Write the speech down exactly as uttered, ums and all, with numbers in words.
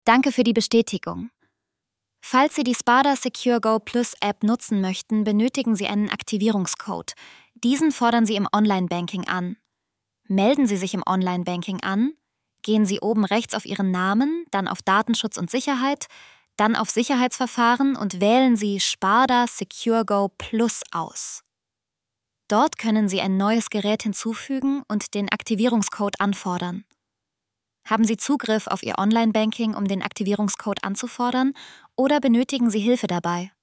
Danke für die Bestätigung. Falls Sie die Sparda Secure Go Plus App nutzen möchten, benötigen Sie einen Aktivierungscode. Diesen fordern Sie im Online-Banking an. Melden Sie sich im Online-Banking an, gehen Sie oben rechts auf Ihren Namen, dann auf Datenschutz und Sicherheit, dann auf Sicherheitsverfahren und wählen Sie Sparda Secure Go Plus aus. Dort können Sie ein neues Gerät hinzufügen und den Aktivierungscode anfordern. Haben Sie Zugriff auf Ihr Online-Banking, um den Aktivierungscode anzufordern, oder benötigen Sie Hilfe dabei?